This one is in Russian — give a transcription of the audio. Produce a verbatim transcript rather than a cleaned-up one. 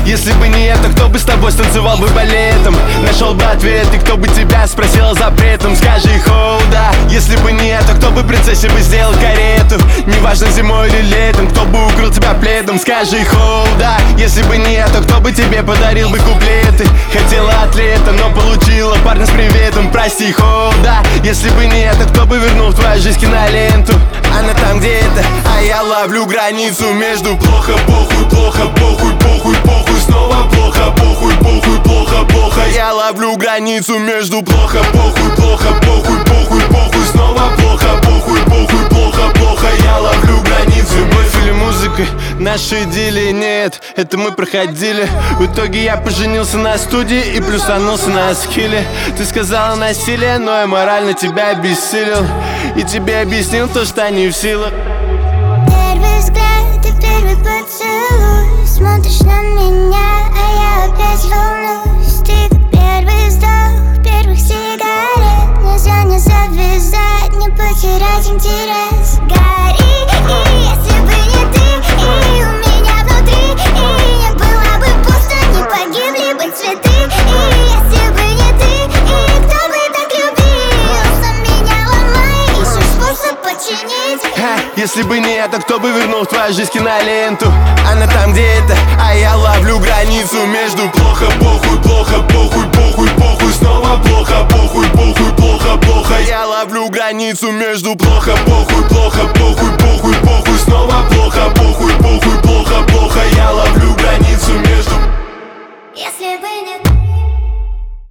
Если бы не это, кто бы с тобой станцевал бы балетом? Нашел бы ответ, и кто бы тебя спросил о запретном? Скажи хоуда. Если бы не это, кто бы принцессе бы сделал карету? Неважно, зимой или летом, кто бы укрыл тебя пледом? Скажи хоуда. Если бы не это, кто бы тебе подарил бы куплеты? Хотела атлета, но получила парня с приветом. Прости, хоуда. Если бы не это, кто бы вернул в твою жизнь киноленту? Она там где-то, а я ловлю границу между плохо, похуй, плохо, похуй, похуй, похуй, снова плохо, похуй, похуй, плохо, плохо. Я ловлю границу между плохо, похуй, плохо, похуй, похуй, похуй, снова плохо, похуй, похуй, плохо, плохо. Я ловлю границу. Любовь или музыка, нашей идиллии нет, это мы проходили. В итоге я поженился на студии и плюсанулся на скилле. Ты сказала насилие, но я морально тебя обессилел. И тебе объяснил то, что не в силах. Первый взгляд и первый поцелуй. Смотришь на меня, а я опять волнуюсь. Ты как первый вздох первых сигарет. Нельзя не завязать, не потерять интерес. Гори, и если бы не ты, и у меня внутри, и не было бы пусто, не погибли бы цветы. И если бы не ты, и кто бы так любил, сам меня ломай, ищешь способ починить. Ха, если бы не это, кто бы вернул в твою жизнь киноленту? Она там где-то, а я ловлю границу между плохо, похуй, плохо, похуй, похуй, похуй, снова плохо, похуй, похуй, плохо, плохо. Я ловлю границу между плохо, похуй,